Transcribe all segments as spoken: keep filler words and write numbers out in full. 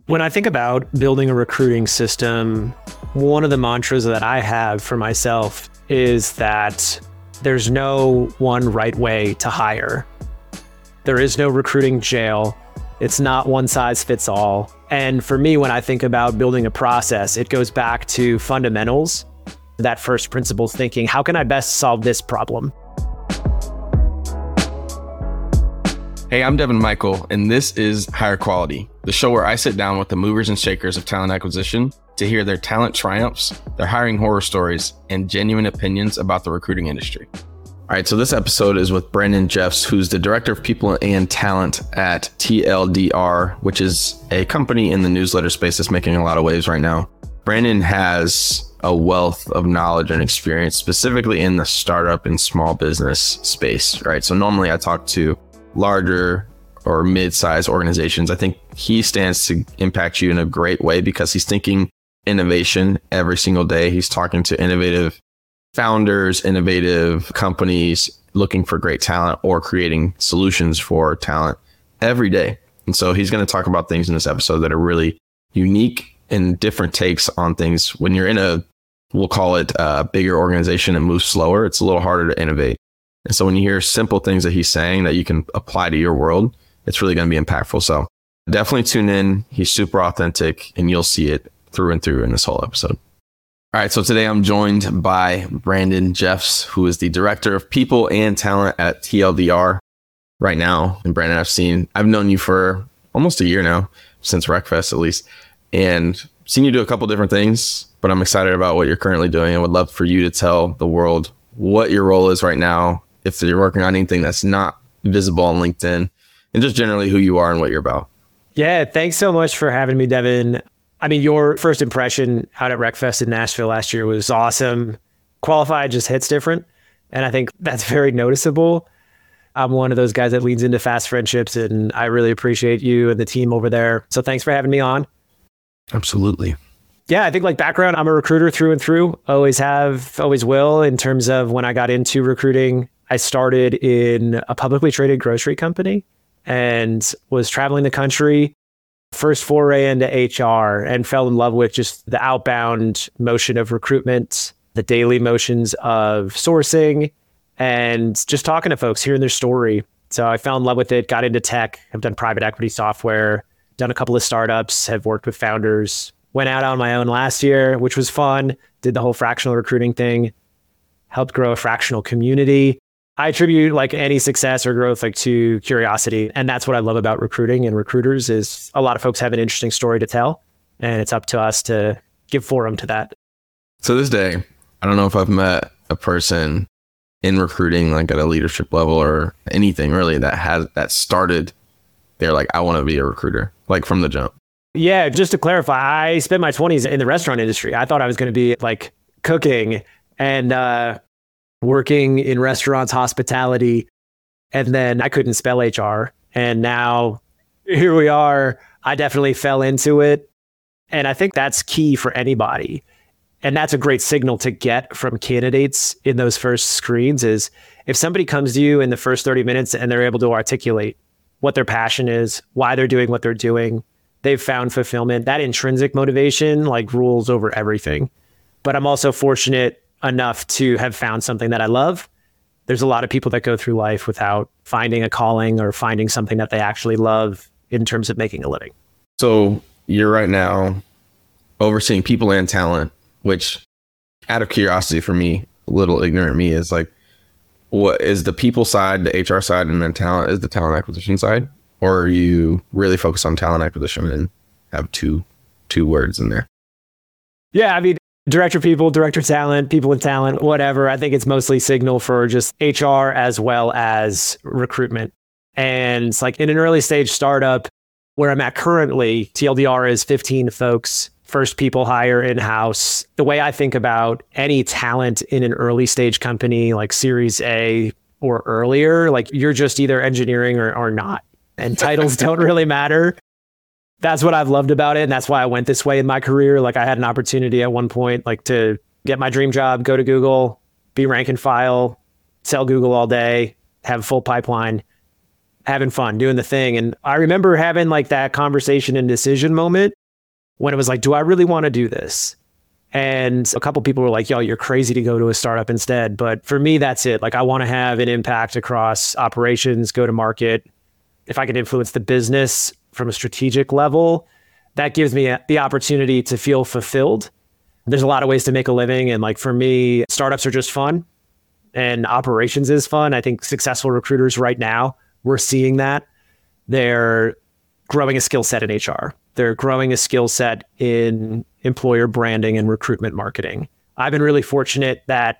When I think about building a recruiting system, one of the mantras that I have for myself is that there's no one right way to hire. There is no recruiting jail. It's not one size fits all. And for me, when I think about building a process, it goes back to fundamentals, that first principles thinking, how can I best solve this problem? Hey, I'm Devin Michael, and this is Hire Quality, the show where I sit down with the movers and shakers of talent acquisition to hear their talent triumphs, their hiring horror stories, and genuine opinions about the recruiting industry. All right, so this episode is with Brandon Jeffs, who's the Director of People and Talent at T L D R, which is a company in the newsletter space that's making a lot of waves right now. Brandon has a wealth of knowledge and experience, specifically in the startup and small business space, right? So normally I talk to larger or mid-sized organizations. I think he stands to impact you in a great way because he's thinking innovation every single day. He's talking to innovative founders, innovative companies looking for great talent or creating solutions for talent every day. And so he's going to talk about things in this episode that are really unique and different takes on things. When you're in a, we'll call it a bigger organization and move slower, it's a little harder to innovate. And so when you hear simple things that he's saying that you can apply to your world, it's really going to be impactful. So definitely tune in. He's super authentic and you'll see it through and through in this whole episode. All right. So today I'm joined by Brandon Jeffs, who is the Director of People and Talent at T L D R right now. And Brandon, I've seen, I've known you for almost a year now, since RecFest at least, and seen you do a couple different things, but I'm excited about what you're currently doing. I would love for you to tell the world what your role is right now, if you're working on anything that's not visible on LinkedIn, and just generally who you are and what you're about. Yeah, thanks so much for having me, Devin. I mean, your first impression out at RecFest in Nashville last year was awesome. Qualified just hits different. And I think that's very noticeable. I'm one of those guys that leans into fast friendships, and I really appreciate you and the team over there. So thanks for having me on. Absolutely. Yeah, I think like background, I'm a recruiter through and through. Always have, always will. In terms of when I got into recruiting, I started in a publicly traded grocery company and was traveling the country. First foray into H R, and fell in love with just the outbound motion of recruitment, the daily motions of sourcing, and just talking to folks, hearing their story. So I fell in love with it, got into tech. I've done private equity software, done a couple of startups, have worked with founders, went out on my own last year, which was fun, did the whole fractional recruiting thing, helped grow a fractional community. I attribute like any success or growth like to curiosity. And that's what I love about recruiting and recruiters is a lot of folks have an interesting story to tell. And it's up to us to give forum to that. To this day, I don't know if I've met a person in recruiting, like at a leadership level or anything really that has, that started, they're like, I want to be a recruiter, like from the jump. Yeah. Just to clarify, I spent my twenties in the restaurant industry. I thought I was going to be like cooking and, uh, working in restaurants, hospitality, and then I couldn't spell H R. And now here we are. I definitely fell into it. And I think that's key for anybody. And that's a great signal to get from candidates in those first screens is if somebody comes to you in the first thirty minutes and they're able to articulate what their passion is, why they're doing what they're doing, they've found fulfillment, that intrinsic motivation like rules over everything. But I'm also fortunate enough to have found something that I love. There's a lot of people that go through life without finding a calling or finding something that they actually love in terms of making a living. So you're right now overseeing people and talent, which out of curiosity for me, a little ignorant me is like, what is the people side, the H R side, and then talent is the talent acquisition side? Or are you really focused on talent acquisition and have two, two words in there? Yeah, I mean, Director people, director talent, people with talent, whatever. I think it's mostly signal for just H R as well as recruitment. And it's like in an early stage startup where I'm at currently, T L D R is fifteen folks, first people hire in-house. The way I think about any talent in an early stage company like Series A or earlier, like you're just either engineering or, or not. And titles don't really matter. That's what I've loved about it. And that's why I went this way in my career. Like I had an opportunity at one point, like to get my dream job, go to Google, be rank and file, sell Google all day, have a full pipeline. having fun, doing the thing. And I remember having like that conversation and decision moment when it was like, do I really want to do this? And a couple people were like, yo, you're crazy to go to a startup instead. But for me, that's it. Like, I want to have an impact across operations, go to market. If I can influence the business from a strategic level, that gives me a, the opportunity to feel fulfilled. There's a lot of ways to make a living. And like, for me, startups are just fun and operations is fun. I think successful recruiters right now, we're seeing that. They're growing a skill set in H R. They're growing a skill set in employer branding and recruitment marketing. I've been really fortunate that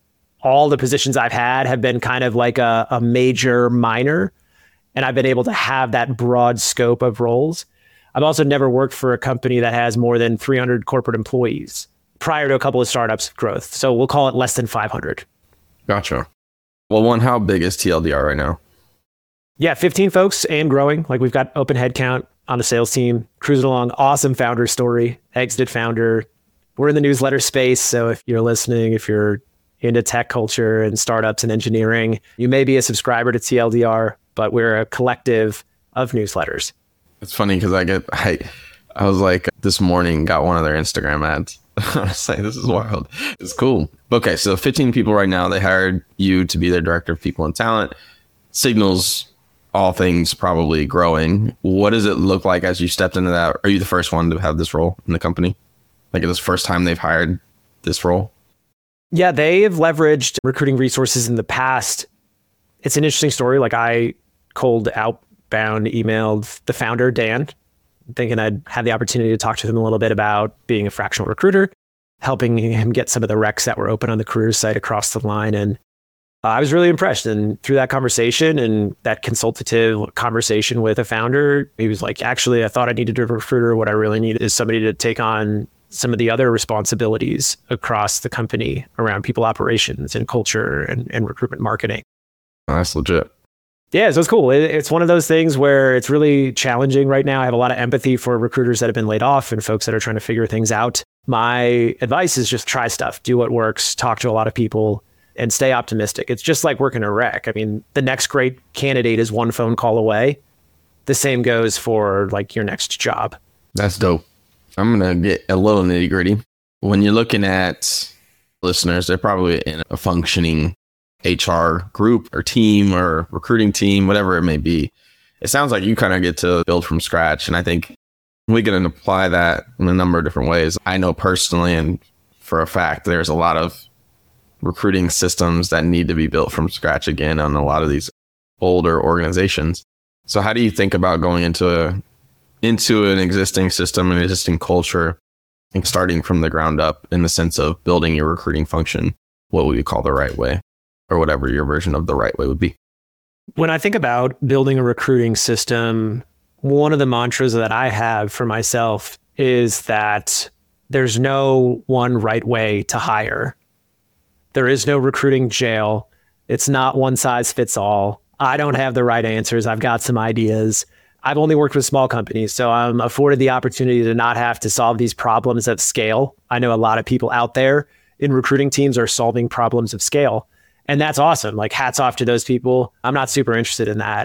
all the positions I've had have been kind of like a, a major minor, and I've been able to have that broad scope of roles. I've also never worked for a company that has more than three hundred corporate employees prior to a couple of startups growth. So we'll call it less than five hundred. Gotcha. Well, one, how big is T L D R right now? Yeah, fifteen folks and growing. Like, we've got open headcount on the sales team, cruising along. Awesome founder story, exited founder. We're in the newsletter space. So if you're listening, if you're into tech culture and startups and engineering, you may be a subscriber to T L D R, but we're a collective of newsletters. It's funny because I get, I, I was like, this morning, got one of their Instagram ads. I was like, this is wild. It's cool. Okay, so fifteen people right now, they hired you to be their director of people and talent. Signals all things probably growing. What does it look like as you stepped into that? Are you the first one to have this role in the company? Like, is this the first time they've hired this role? Yeah, they have leveraged recruiting resources in the past. It's an interesting story. Like, I cold outbound emailed the founder, Dan, thinking I'd have the opportunity to talk to him a little bit about being a fractional recruiter, helping him get some of the recs that were open on the career site across the line. And uh, I was really impressed. And through that conversation and that consultative conversation with a founder, he was like, actually, I thought I needed a recruiter. What I really need is somebody to take on some of the other responsibilities across the company around people operations and culture and, and recruitment marketing. Oh, that's legit. Yeah, so it's cool. It, it's one of those things where it's really challenging right now. I have a lot of empathy for recruiters that have been laid off and folks that are trying to figure things out. My advice is just try stuff, do what works, talk to a lot of people, and stay optimistic. It's just like working a rec. I mean, the next great candidate is one phone call away. The same goes for like your next job. That's dope. I'm going to get a little nitty gritty. When you're looking at listeners, they're probably in a functioning H R group or team or recruiting team, whatever it may be. It sounds like you kind of get to build from scratch. And I think we can apply that in a number of different ways. I know personally, and for a fact, there's a lot of recruiting systems that need to be built from scratch again on a lot of these older organizations. So how do you think about going into a into an existing system, an existing culture, and starting from the ground up in the sense of building your recruiting function? What would you call the right way, or whatever your version of the right way would be? When I think about building a recruiting system, one of the mantras that I have for myself is that there's no one right way to hire. There is no recruiting jail. It's not one size fits all. I don't have the right answers. I've got some ideas. I've only worked with small companies, so I'm afforded the opportunity to not have to solve these problems at scale. I know a lot of people out there in recruiting teams are solving problems of scale, and that's awesome. Like, hats off to those people. I'm not super interested in that.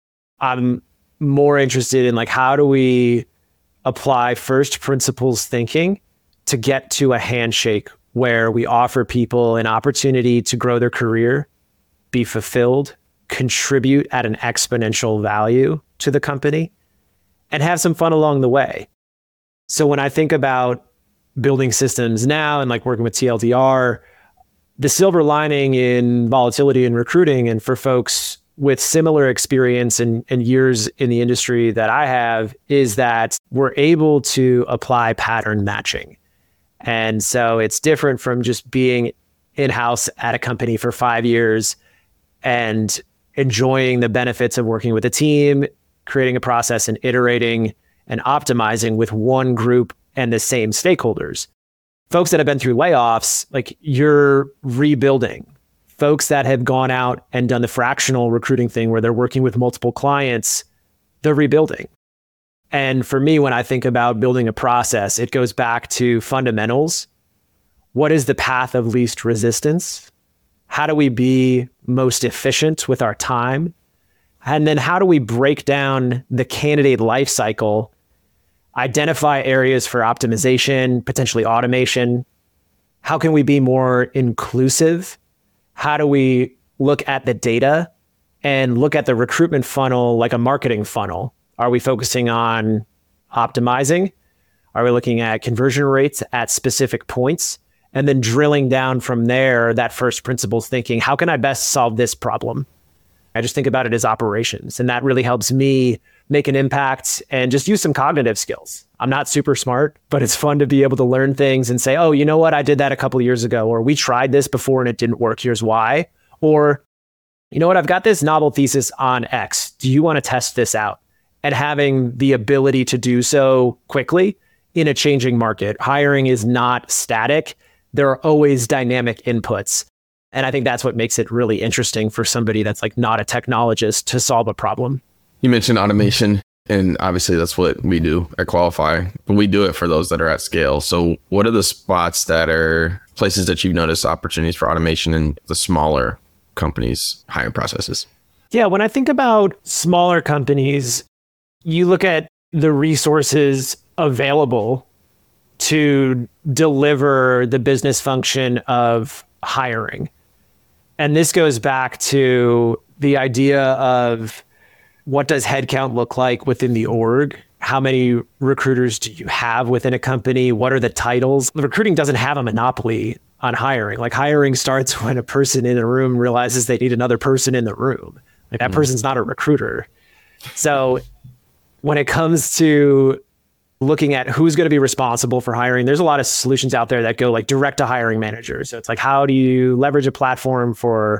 I'm more interested in like, how do we apply first principles thinking to get to a handshake where we offer people an opportunity to grow their career, be fulfilled, contribute at an exponential value to the company, and have some fun along the way. So when I think about building systems now and like working with T L D R, the silver lining in volatility in recruiting, and for folks with similar experience and, and years in the industry that I have, is that we're able to apply pattern matching. And so it's different from just being in-house at a company for five years and enjoying the benefits of working with a team, creating a process and iterating and optimizing with one group and the same stakeholders. Folks that have been through layoffs, like, you're rebuilding. Folks that have gone out and done the fractional recruiting thing where they're working with multiple clients, they're rebuilding. And for me, when I think about building a process, it goes back to fundamentals. What is the path of least resistance? How do we be most efficient with our time? And then how do we break down the candidate life cycle, identify areas for optimization, potentially automation? How can we be more inclusive? How do we look at the data and look at the recruitment funnel like a marketing funnel? Are we focusing on optimizing? Are we looking at conversion rates at specific points? And then drilling down from there, that first principles thinking, how can I best solve this problem? I just think about it as operations. And that really helps me make an impact and just use some cognitive skills. I'm not super smart, but it's fun to be able to learn things and say, oh, you know what? I did that a couple of years ago, or we tried this before and it didn't work. Here's why. Or, you know what? I've got this novel thesis on X. Do you want to test this out? And having the ability to do so quickly in a changing market. Hiring is not static. There are always dynamic inputs. And I think that's what makes it really interesting for somebody that's like not a technologist to solve a problem. You mentioned automation, and obviously that's what we do at Qualify, but we do it for those that are at scale. So what are the spots that are places that you've noticed opportunities for automation in the smaller companies' hiring processes? Yeah, when I think about smaller companies, you look at the resources available to deliver the business function of hiring. And this goes back to the idea of what does headcount look like within the org? How many recruiters do you have within a company? What are the titles? The recruiting doesn't have a monopoly on hiring. Like hiring starts when a person in a room realizes they need another person in the room. Like that mm-hmm. person's not a recruiter. So when it comes to looking at who's going to be responsible for hiring, there's a lot of solutions out there that go like direct to hiring managers. So it's like, how do you leverage a platform for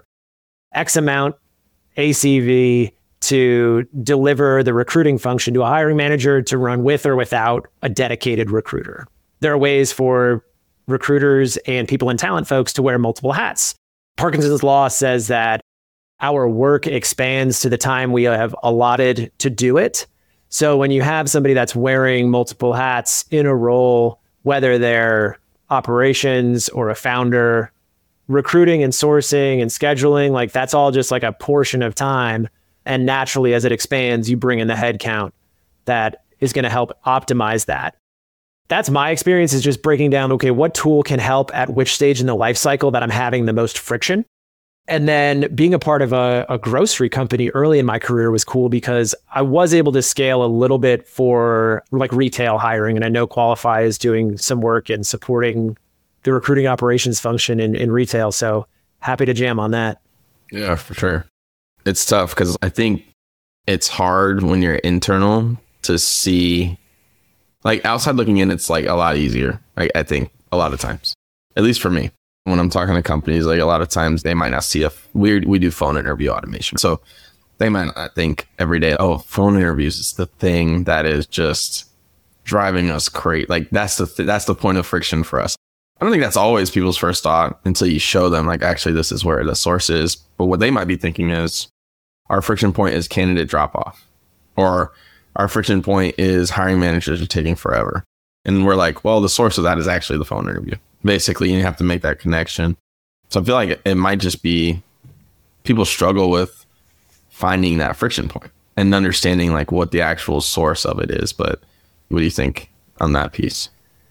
X amount A C V to deliver the recruiting function to a hiring manager to run with or without a dedicated recruiter? There are ways for recruiters and people in talent folks to wear multiple hats. Parkinson's law says that our work expands to the time we have allotted to do it. So when you have somebody that's wearing multiple hats in a role, whether they're operations or a founder, recruiting and sourcing and scheduling, like that's all just like a portion of time. And naturally, as it expands, you bring in the headcount that is going to help optimize that. That's my experience, is just breaking down, okay, what tool can help at which stage in the life cycle that I'm having the most friction? And then being a part of a, a grocery company early in my career was cool because I was able to scale a little bit for like retail hiring. And I know Qualify is doing some work in supporting the recruiting operations function in, in retail. So happy to jam on that. Yeah, for sure. It's tough because I think it's hard when you're internal to see, like outside looking in, it's like a lot easier. I, I think a lot of times, at least for me. When I'm talking to companies, like a lot of times they might not see a we we do phone interview automation, so they might not think every day, oh, phone interviews is the thing that is just driving us crazy. Like that's the th- that's the point of friction for us. I don't think that's always people's first thought until you show them, like, actually, this is where the source is. But what they might be thinking is, our friction point is candidate drop off, or our friction point is hiring managers are taking forever. And we're like, well, the source of that is actually the phone interview. Basically, you have to make that connection. So I feel like it might just be people struggle with finding that friction point and understanding like what the actual source of it is. But what do you think on that piece?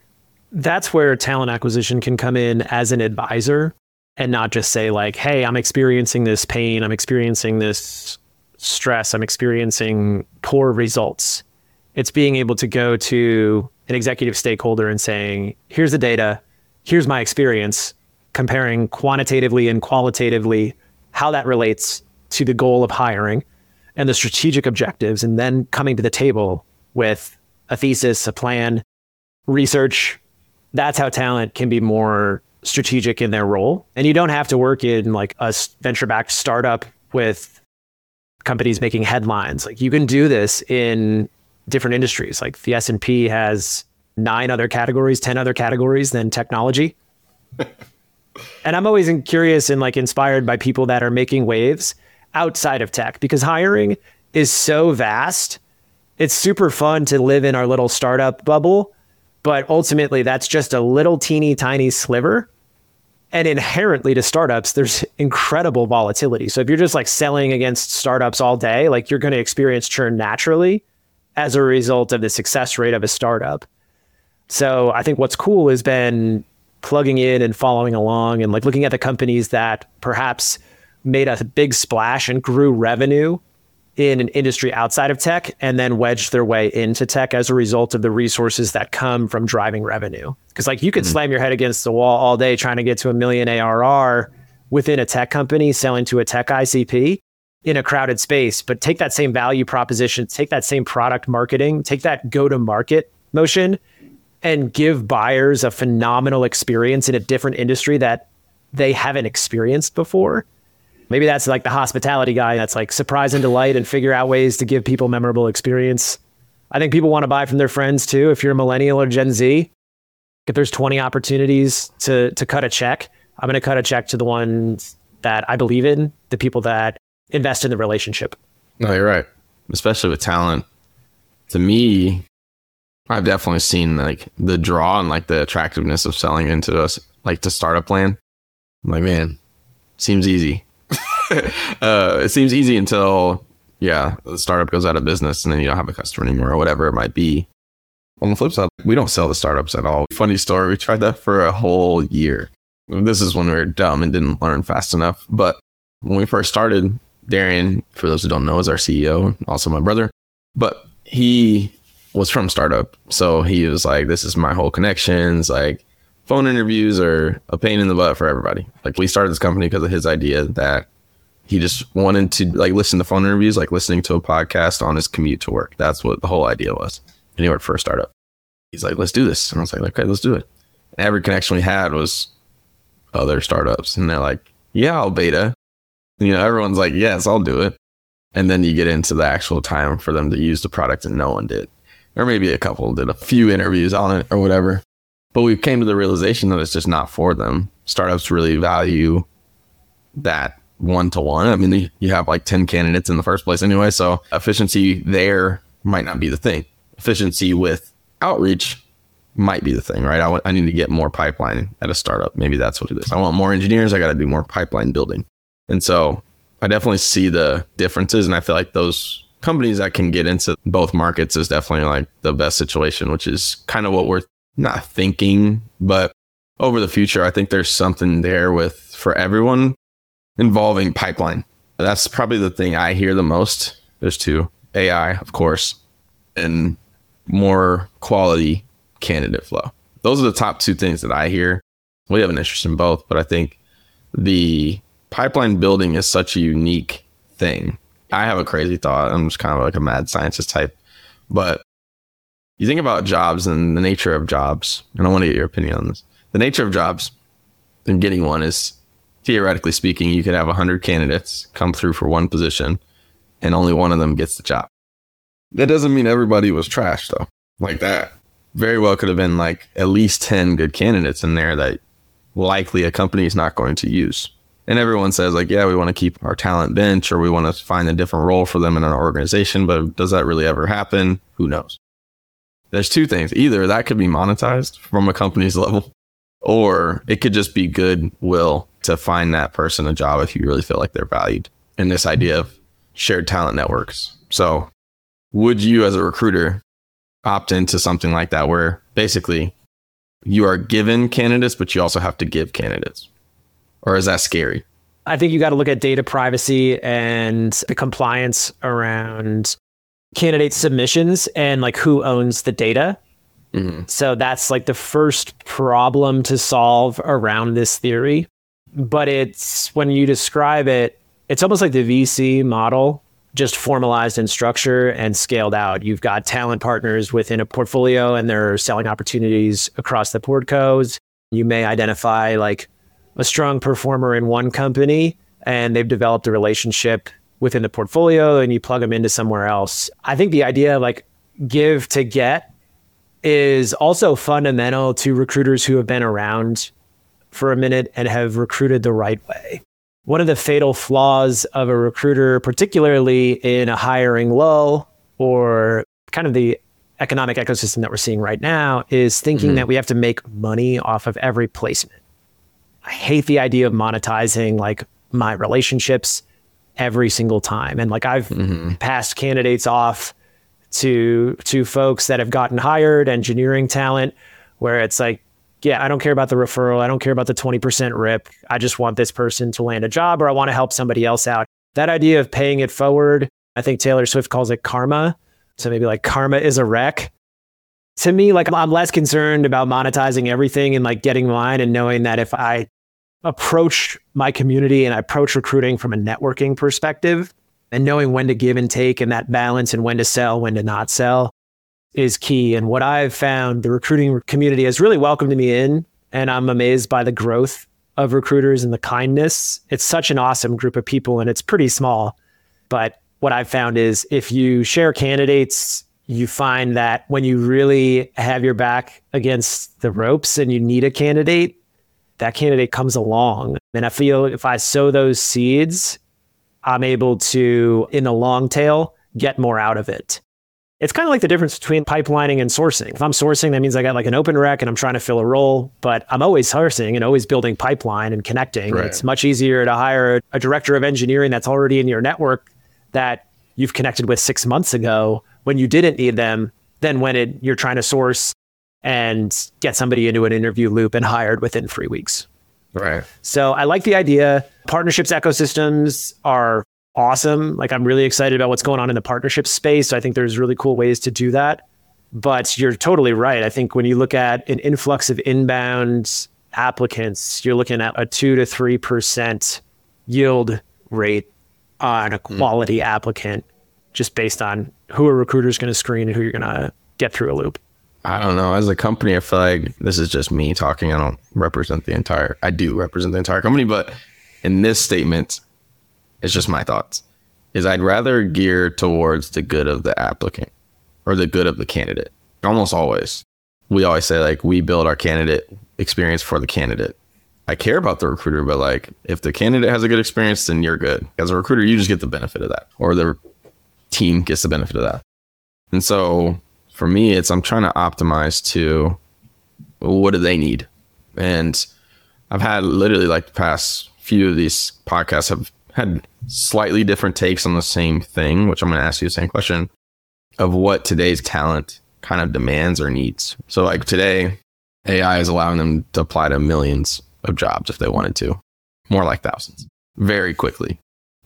That's where talent acquisition can come in as an advisor and not just say like, hey, I'm experiencing this pain. I'm experiencing this stress. I'm experiencing poor results. It's being able to go to an executive stakeholder and saying, here's the data. Here's my experience, comparing quantitatively and qualitatively how that relates to the goal of hiring and the strategic objectives, and then coming to the table with a thesis, a plan, research. That's how talent can be more strategic in their role. And you don't have to work in like a venture-backed startup with companies making headlines. Like you can do this in different industries. Like the S and P has nine other categories, ten other categories than technology. And I'm always curious and like inspired by people that are making waves outside of tech, because hiring is so vast. It's super fun to live in our little startup bubble, but ultimately that's just a little teeny tiny sliver. And inherently to startups, there's incredible volatility. So if you're just like selling against startups all day, like you're going to experience churn naturally as a result of the success rate of a startup. So I think what's cool has been plugging in and following along and like looking at the companies that perhaps made a big splash and grew revenue in an industry outside of tech and then wedged their way into tech as a result of the resources that come from driving revenue. Because like you could mm-hmm. slam your head against the wall all day trying to get to a million A R R within a tech company selling to a tech I C P in a crowded space, but take that same value proposition, take that same product marketing, take that go-to-market motion and give buyers a phenomenal experience in a different industry that they haven't experienced before. Maybe that's like the hospitality guy that's like surprise and delight and figure out ways to give people memorable experience. I think people want to buy from their friends too. If you're a millennial or Gen Z, if there's twenty opportunities to to cut a check, I'm going to cut a check to the ones that I believe in, the people that invest in the relationship. No, you're right. Especially with talent. To me, I've definitely seen like the draw and like the attractiveness of selling into us, like to startup land. I'm like, man, seems easy. uh, it seems easy until, yeah, the startup goes out of business and then you don't have a customer anymore or whatever it might be. On the flip side, we don't sell to startups at all. Funny story, we tried that for a whole year. This is when we were dumb and didn't learn fast enough. But when we first started, Darian, for those who don't know, is our C E O, also my brother. But he was from startup. So he was like, this is my whole connections. Like phone interviews are a pain in the butt for everybody. Like we started this company because of his idea that he just wanted to like listen to phone interviews, like listening to a podcast on his commute to work. That's what the whole idea was. And he worked for a startup. He's like, let's do this. And I was like, okay, let's do it. And every connection we had was other startups. And they're like, yeah, I'll beta. You know, everyone's like, yes, I'll do it. And then you get into the actual time for them to use the product and no one did. Or maybe a couple did a few interviews on it or whatever. But we came to the realization that it's just not for them. Startups really value that one-to-one. I mean, you have like ten candidates in the first place anyway. So efficiency there might not be the thing. Efficiency with outreach might be the thing, right? I, want, I need to get more pipeline at a startup. Maybe that's what it is. I want more engineers. I got to do more pipeline building. And so I definitely see the differences. And I feel like those companies that can get into both markets is definitely like the best situation, which is kind of what we're not thinking, but over the future, I think there's something there with for everyone involving pipeline. That's probably the thing I hear the most. There's two, A I, of course, and more quality candidate flow. Those are the top two things that I hear. We have an interest in both, but I think the pipeline building is such a unique thing. I have a crazy thought. I'm just kind of like a mad scientist type, but you think about jobs and the nature of jobs, and I want to get your opinion on this. The nature of jobs and getting one is, theoretically speaking, you could have one hundred candidates come through for one position and only one of them gets the job. That doesn't mean everybody was trash, though. Like that very well could have been like at least ten good candidates in there that likely a company is not going to use. And everyone says like, yeah, we want to keep our talent bench or we want to find a different role for them in our organization. But does that really ever happen? Who knows? There's two things. Either that could be monetized from a company's level, or it could just be goodwill to find that person a job if you really feel like they're valued. And this idea of shared talent networks. So would you as a recruiter opt into something like that where basically you are given candidates, but you also have to give candidates? Or is that scary? I think you got to look at data privacy and the compliance around candidate submissions and like who owns the data. Mm-hmm. So that's like the first problem to solve around this theory. But it's when you describe it, it's almost like the V C model, just formalized in structure and scaled out. You've got talent partners within a portfolio and they're selling opportunities across the portcos. You may identify like a strong performer in one company and they've developed a relationship within the portfolio and you plug them into somewhere else. I think the idea of like give to get is also fundamental to recruiters who have been around for a minute and have recruited the right way. One of the fatal flaws of a recruiter, particularly in a hiring lull or kind of the economic ecosystem that we're seeing right now, is thinking mm-hmm. that we have to make money off of every placement. I hate the idea of monetizing like my relationships every single time. And like I've mm-hmm. passed candidates off to to folks that have gotten hired, engineering talent, where it's like, yeah, I don't care about the referral. I don't care about the twenty percent rip. I just want this person to land a job, or I want to help somebody else out. That idea of paying it forward, I think Taylor Swift calls it karma. So maybe like karma is a wreck. To me, like I'm less concerned about monetizing everything and like getting mine, and knowing that if I approach my community and I approach recruiting from a networking perspective, and knowing when to give and take and that balance, and when to sell, when to not sell, is key. And what I've found, the recruiting community has really welcomed me in, and I'm amazed by the growth of recruiters and the kindness. It's such an awesome group of people, and it's pretty small. But what I've found is if you share candidates, you find that when you really have your back against the ropes and you need a candidate, that candidate comes along. And I feel if I sow those seeds, I'm able to, in the long tail, get more out of it. It's kind of like the difference between pipelining and sourcing. If I'm sourcing, that means I got like an open rec and I'm trying to fill a role, but I'm always sourcing and always building pipeline and connecting. Right. It's much easier to hire a director of engineering that's already in your network that you've connected with six months ago when you didn't need them, than when it, you're trying to source and get somebody into an interview loop and hired within three weeks. Right. So I like the idea. Partnerships ecosystems are awesome. Like I'm really excited about what's going on in the partnership space. So I think there's really cool ways to do that. But you're totally right. I think when you look at an influx of inbound applicants, you're looking at a two to three percent yield rate on a quality mm. applicant, just based on who a recruiter is going to screen and who you're going to get through a loop. I don't know. As a company, I feel like this is just me talking. I don't represent the entire, I do represent the entire company, but in this statement, it's just my thoughts, is I'd rather gear towards the good of the applicant or the good of the candidate. Almost always. We always say like, we build our candidate experience for the candidate. I care about the recruiter, but like if the candidate has a good experience, then you're good. As a recruiter, you just get the benefit of that, or the team gets the benefit of that. And so for me, it's I'm trying to optimize to what do they need? And I've had literally like the past few of these podcasts have had slightly different takes on the same thing, which I'm going to ask you the same question of what today's talent kind of demands or needs. So like today, A I is allowing them to apply to millions of jobs if they wanted to, more like thousands, very quickly.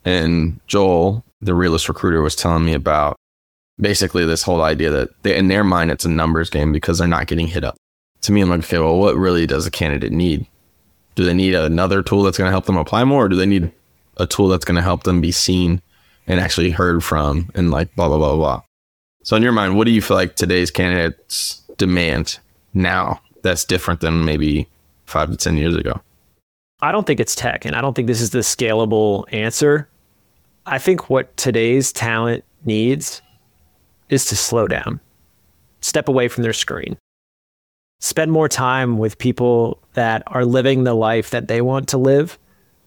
And Joel, the realist recruiter, was telling me about basically this whole idea that they, in their mind, it's a numbers game because they're not getting hit up. To me, I'm like, okay, well, what really does a candidate need? Do they need another tool that's going to help them apply more? Or do they need a tool that's going to help them be seen and actually heard from and like blah, blah, blah, blah. So in your mind, what do you feel like today's candidates demand now that's different than maybe five to ten years ago? I don't think it's tech, and I don't think this is the scalable answer. I think what today's talent needs is to slow down, step away from their screen, spend more time with people that are living the life that they want to live,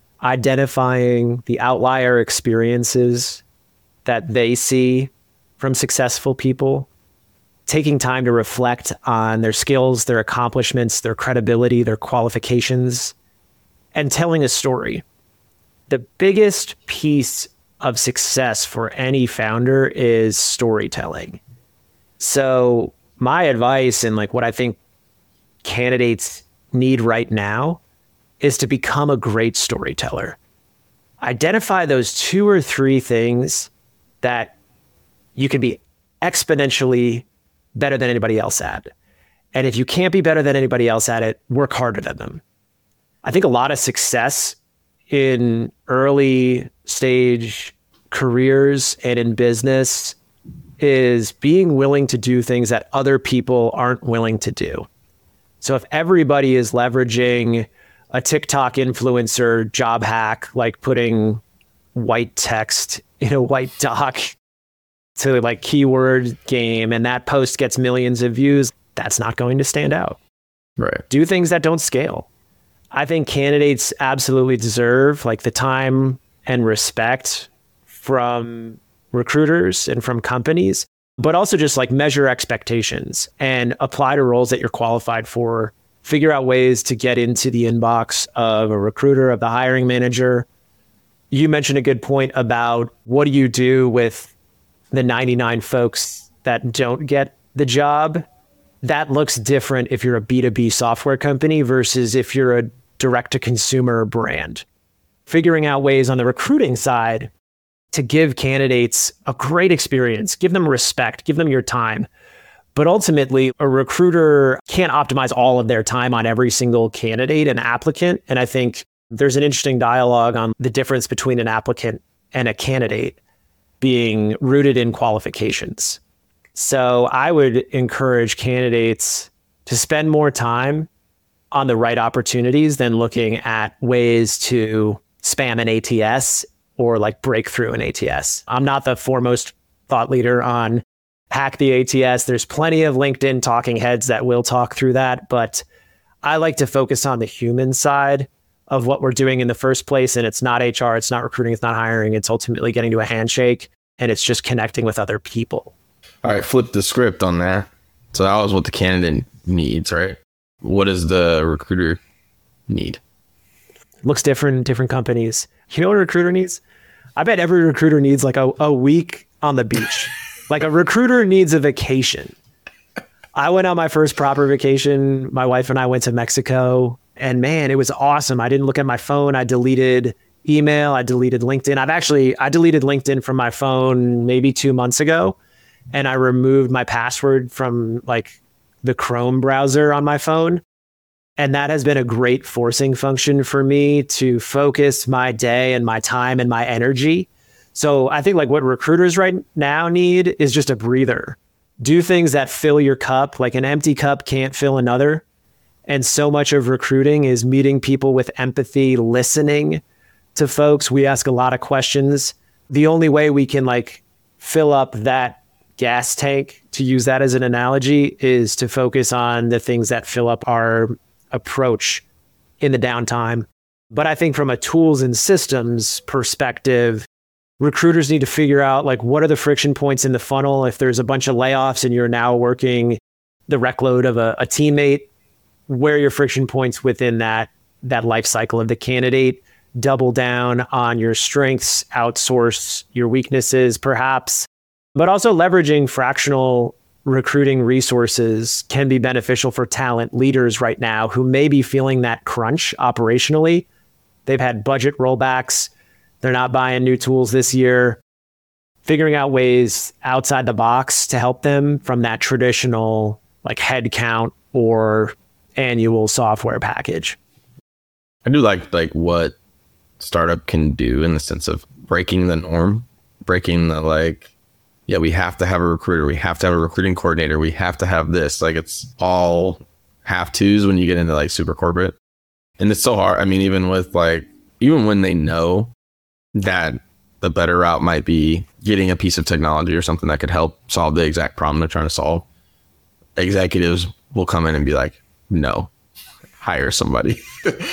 identifying the outlier experiences that they see from successful people, taking time to reflect on their skills, their accomplishments, their credibility, their qualifications, and telling a story. The biggest piece of success for any founder is storytelling. So my advice and like what I think candidates need right now is to become a great storyteller. Identify those two or three things that you can be exponentially better than anybody else at. And if you can't be better than anybody else at it, work harder than them. I think a lot of success in early stage careers and in business is being willing to do things that other people aren't willing to do. So if everybody is leveraging a TikTok influencer job hack, like putting white text in a white doc to like keyword game, and that post gets millions of views, that's not going to stand out. Right. Do things that don't scale. I think candidates absolutely deserve like the time and respect from recruiters and from companies, but also just like measure expectations and apply to roles that you're qualified for figure out ways to get into the inbox of a recruiter, of the hiring manager. You mentioned a good point about what do you do with the ninety-nine folks that don't get the job. That looks different if you're a B two B software company versus if you're a direct-to-consumer brand. Figuring out ways on the recruiting side to give candidates a great experience, give them respect, give them your time. But ultimately, a recruiter can't optimize all of their time on every single candidate and applicant. And I think there's an interesting dialogue on the difference between an applicant and a candidate being rooted in qualifications. So I would encourage candidates to spend more time on the right opportunities than looking at ways to spam an A T S or like break through an A T S. I'm not the foremost thought leader on hack the A T S. There's plenty of LinkedIn talking heads that will talk through that, but I like to focus on the human side of what we're doing in the first place. And it's not H R, it's not recruiting, it's not hiring. It's ultimately getting to a handshake, and it's just connecting with other people. All right, flip the script on that. So that was what the candidate needs, right? What does the recruiter need? Looks different in different companies. You know what a recruiter needs? I bet every recruiter needs like a, a week on the beach. Like a recruiter needs a vacation. I went on my first proper vacation. My wife and I went to Mexico, and man, it was awesome. I didn't look at my phone. I deleted email. I deleted LinkedIn. I've actually, I deleted LinkedIn from my phone maybe two months ago, and I removed my password from like the Chrome browser on my phone. And that has been a great forcing function for me to focus my day and my time and my energy. So I think like what recruiters right now need is just a breather. Do things that fill your cup. Like an empty cup can't fill another. And so much of recruiting is meeting people with empathy, listening to folks. We ask a lot of questions. The only way we can like fill up that gas tank, to use that as an analogy, is to focus on the things that fill up our approach in the downtime. But I think from a tools and systems perspective, recruiters need to figure out like what are the friction points in the funnel. If there's a bunch of layoffs and you're now working the rec load of a, a teammate, where are your friction points within that that life cycle of the candidate? Double down on your strengths, outsource your weaknesses perhaps, but also leveraging fractional recruiting resources can be beneficial for talent leaders right now who may be feeling that crunch operationally. They've had budget rollbacks. They're not buying new tools this year. Figuring out ways outside the box to help them from that traditional like headcount or annual software package. I do like like what startup can do in the sense of breaking the norm, breaking the like, yeah, we have to have a recruiter. We have to have a recruiting coordinator. We have to have this. Like it's all have tos when you get into like super corporate. And it's so hard. I mean, even with like, even when they know that the better route might be getting a piece of technology or something that could help solve the exact problem they're trying to solve, executives will come in and be like, no, hire somebody.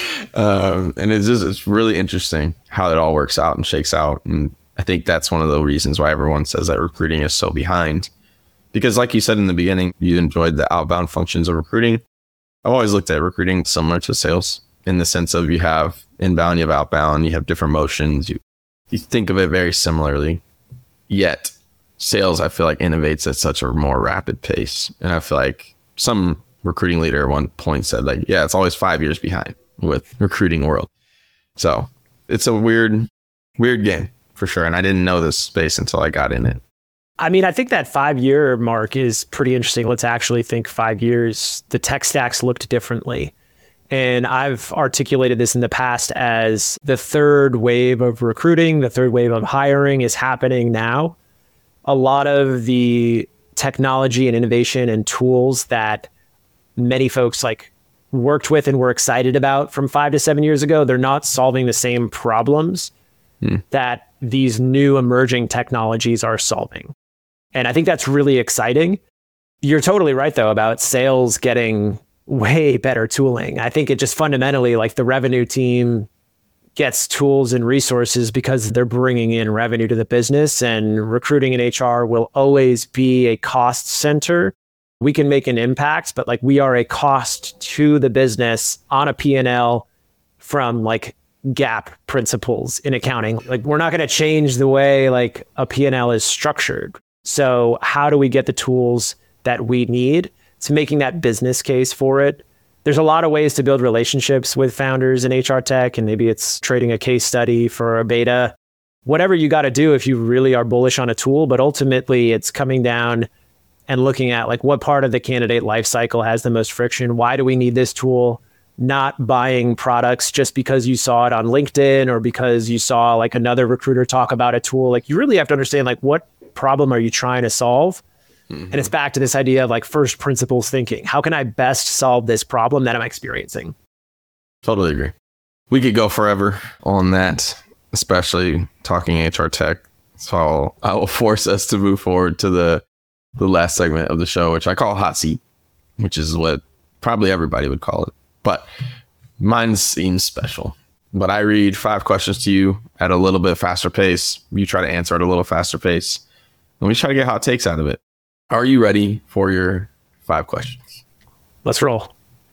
um, and it's just, it's really interesting how it all works out and shakes out. And I think that's one of the reasons why everyone says that recruiting is so behind. Because like you said in the beginning, you enjoyed the outbound functions of recruiting. I've always looked at recruiting similar to sales in the sense of you have inbound, you have outbound, you have different motions. You, you think of it very similarly. Yet sales, I feel like, innovates at such a more rapid pace. And I feel like some recruiting leader at one point said like, yeah, it's always five years behind with recruiting world. So it's a weird, weird game. For sure. And I didn't know this space until I got in it. I mean, I think that five year mark is pretty interesting. Let's actually think five years. The tech stacks looked differently. And I've articulated this in the past as the third wave of recruiting, the third wave of hiring is happening now. A lot of the technology and innovation and tools that many folks like worked with and were excited about from five to seven years ago, they're not solving the same problems hmm. that these new emerging technologies are solving. And I think that's really exciting. You're totally right, though, about sales getting way better tooling. I think it just fundamentally, like the revenue team gets tools and resources because they're bringing in revenue to the business, and recruiting and H R will always be a cost center we can make an impact, but like we are a cost to the business on a P and L from like GAAP principles in accounting. Like we're not going to change the way like a P and L is structured. So how do we get the tools that we need to making that business case for it? There's a lot of ways to build relationships with founders in H R tech, and maybe it's trading a case study for a beta, whatever you got to do if you really are bullish on a tool. But ultimately it's coming down and looking at like what part of the candidate lifecycle has the most friction. Why do we need this tool? Not buying products just because you saw it on LinkedIn or because you saw like another recruiter talk about a tool. Like you really have to understand like what problem are you trying to solve? Mm-hmm. And it's back to this idea of like first principles thinking. How can I best solve this problem that I'm experiencing? Totally agree. We could go forever on that, especially talking H R tech. So I'll, I will force us to move forward to the the last segment of the show, which I call Hot Seat, which is what probably everybody would call it. But mine seems special. But I read five questions to you at a little bit faster pace. You try to answer at a little faster pace. And we try to get hot takes out of it. Are you ready for your five questions? Let's roll.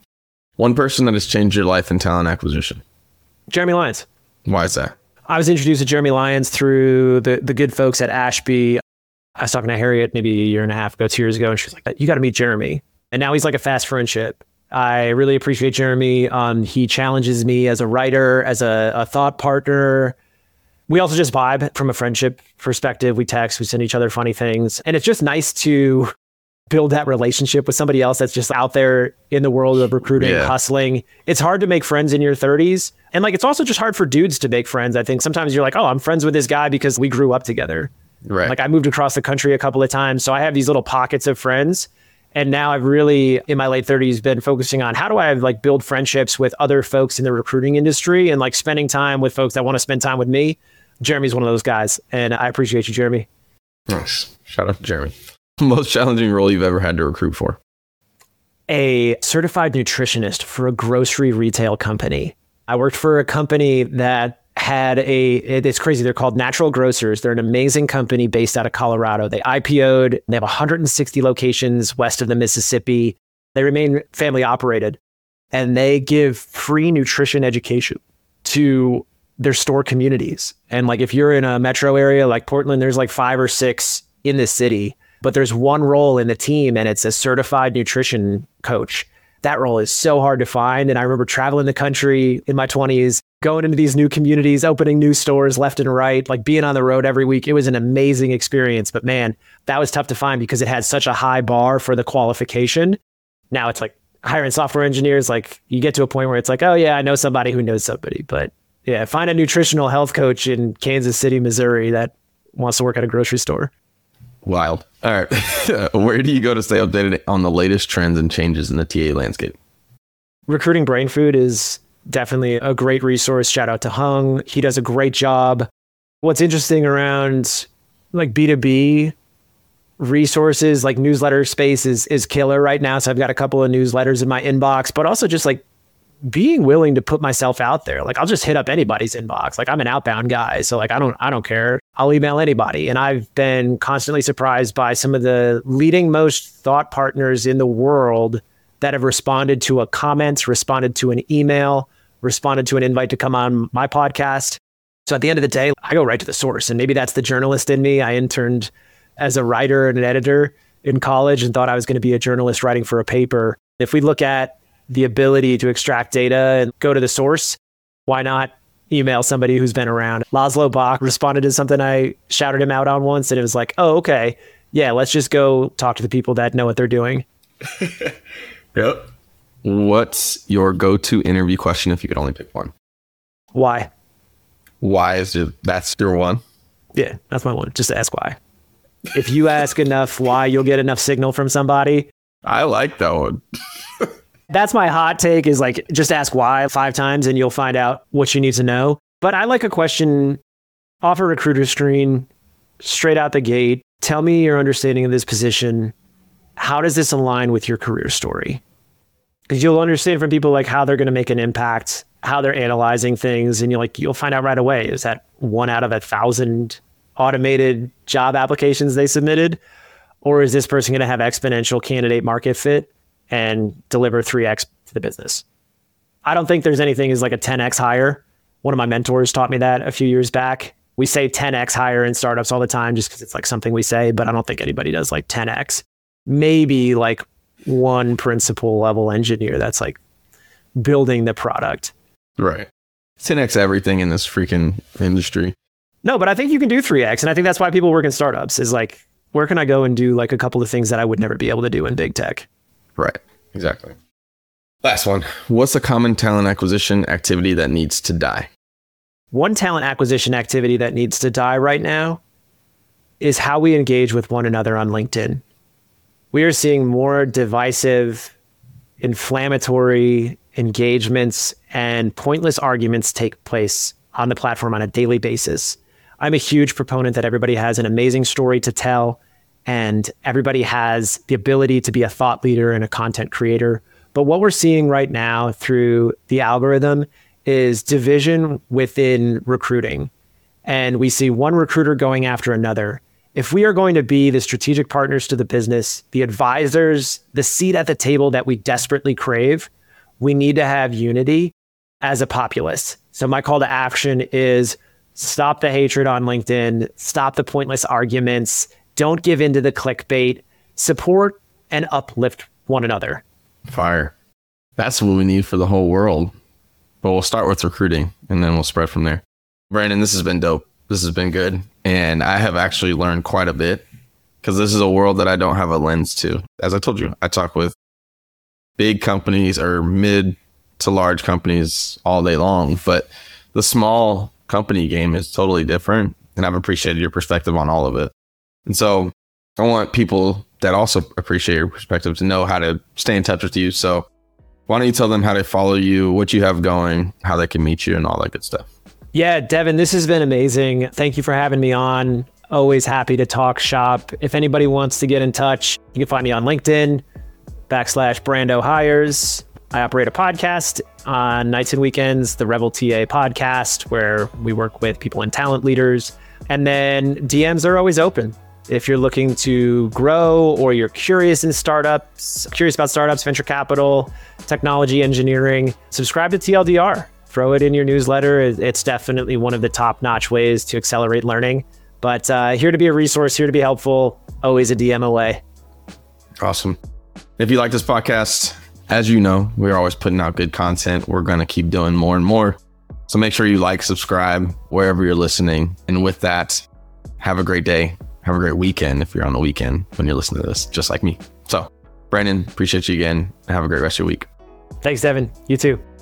One person that has changed your life in talent acquisition. Jeremy Lyons. Why is that? I was introduced to Jeremy Lyons through the, the good folks at Ashby. I was talking to Harriet maybe a year and a half ago, two years ago, and she's like, you got to meet Jeremy. And now he's like a fast friendship. I really appreciate Jeremy. Um, he challenges me as a writer, as a, a thought partner. We also just vibe from a friendship perspective. We text, we send each other funny things. And it's just nice to build that relationship with somebody else that's just out there in the world of recruiting, yeah. hustling. It's hard to make friends in your thirties. And like, it's also just hard for dudes to make friends. I think sometimes you're like, oh, I'm friends with this guy because we grew up together. Right. Like I moved across the country a couple of times. So I have these little pockets of friends. And now I've really, in my late thirties, been focusing on how do I like build friendships with other folks in the recruiting industry and like spending time with folks that want to spend time with me. Jeremy's one of those guys. And I appreciate you, Jeremy. Nice. Shout out to Jeremy. Most challenging role you've ever had to recruit for? A certified nutritionist for a grocery retail company. I worked for a company that had a, it's crazy. They're called Natural Grocers. They're an amazing company based out of Colorado. They I P O'd. They have one hundred sixty locations west of the Mississippi. They remain family operated, and they give free nutrition education to their store communities. And like, if you're in a metro area like Portland, there's like five or six in the city, but there's one role in the team and it's a certified nutrition coach. That role is so hard to find. And I remember traveling the country in my twenties, going into these new communities, opening new stores left and right, like being on the road every week. It was an amazing experience, but man, that was tough to find because it had such a high bar for the qualification. Now it's like hiring software engineers, like you get to a point where it's like, oh yeah, I know somebody who knows somebody. But yeah, find a nutritional health coach in Kansas City, Missouri that wants to work at a grocery store. Wild. All right. Where do you go to stay updated on the latest trends and changes in the T A landscape? Recruiting Brain Food is definitely a great resource. Shout out to Hung. He does a great job. What's interesting around like B two B resources, like newsletter space is, is killer right now. So I've got a couple of newsletters in my inbox, but also just like being willing to put myself out there. Like I'll just hit up anybody's inbox. Like I'm an outbound guy. So like, I don't, I don't care. I'll email anybody. And I've been constantly surprised by some of the leading most thought partners in the world that have responded to a comment, responded to an email, responded to an invite to come on my podcast. So at the end of the day, I go right to the source. And maybe that's the journalist in me. I interned as a writer and an editor in college and thought I was going to be a journalist writing for a paper. If we look at the ability to extract data and go to the source, why not email somebody who's been around? Laszlo Bock responded to something I shouted him out on once, and it was like, oh, okay. Yeah, let's just go talk to the people that know what they're doing. Yep. What's your go-to interview question if you could only pick one? Why? Why is your, that's your one? Yeah, that's my one. Just ask why. If you ask enough why, you'll get enough signal from somebody. I like that one. That's my hot take is like, just ask why five times and you'll find out what you need to know. But I like a question off a recruiter screen, straight out the gate. Tell me your understanding of this position. How does this align with your career story? Because you'll understand from people like how they're going to make an impact, how they're analyzing things. And you'll like, you'll find out right away. Is that one out of a thousand automated job applications they submitted? Or is this person going to have exponential candidate market fit and deliver three X to the business? I don't think there's anything as like a ten X hire. One of my mentors taught me that a few years back. We say ten X hire in startups all the time just because it's like something we say, but I don't think anybody does like ten X. Maybe like one principal level engineer that's like building the product. Right. ten X everything in this freaking industry. No, but I think you can do three X. And I think that's why people work in startups is like, where can I go and do like a couple of things that I would never be able to do in big tech? Right. Exactly. Last one. What's a common talent acquisition activity that needs to die? One talent acquisition activity that needs to die right now is how we engage with one another on LinkedIn. We are seeing more divisive, inflammatory engagements and pointless arguments take place on the platform on a daily basis. I'm a huge proponent that everybody has an amazing story to tell and everybody has the ability to be a thought leader and a content creator. But what we're seeing right now through the algorithm is division within recruiting. And we see one recruiter going after another. If we are going to be the strategic partners to the business, the advisors, the seat at the table that we desperately crave, we need to have unity as a populace. So my call to action is stop the hatred on LinkedIn, stop the pointless arguments, don't give in to the clickbait, support and uplift one another. Fire. That's what we need for the whole world. But we'll start with recruiting and then we'll spread from there. Brandon, this has been dope. This has been good. And I have actually learned quite a bit because this is a world that I don't have a lens to. As I told you, I talk with big companies or mid to large companies all day long, but the small company game is totally different. And I've appreciated your perspective on all of it. And so I want people that also appreciate your perspective to know how to stay in touch with you. So why don't you tell them how to follow you, what you have going, how they can meet you and all that good stuff. Yeah, Devin, this has been amazing. Thank you for having me on. Always happy to talk shop. If anybody wants to get in touch, you can find me on LinkedIn, backslash Brando Hires. I operate a podcast on nights and weekends, the Revel T A podcast, where we work with people and talent leaders. And then D Ms are always open. If you're looking to grow or you're curious in startups, curious about startups, venture capital, technology, engineering, subscribe to T L D R. Throw it in your newsletter. It's definitely one of the top-notch ways to accelerate learning. But uh, here to be a resource, here to be helpful, always a D M away. Awesome. If you like this podcast, as you know, we're always putting out good content. We're going to keep doing more and more. So make sure you like, subscribe wherever you're listening. And with that, have a great day. Have a great weekend if you're on the weekend when you're listening to this, just like me. So, Brandon, appreciate you again. Have a great rest of your week. Thanks, Devin. You too.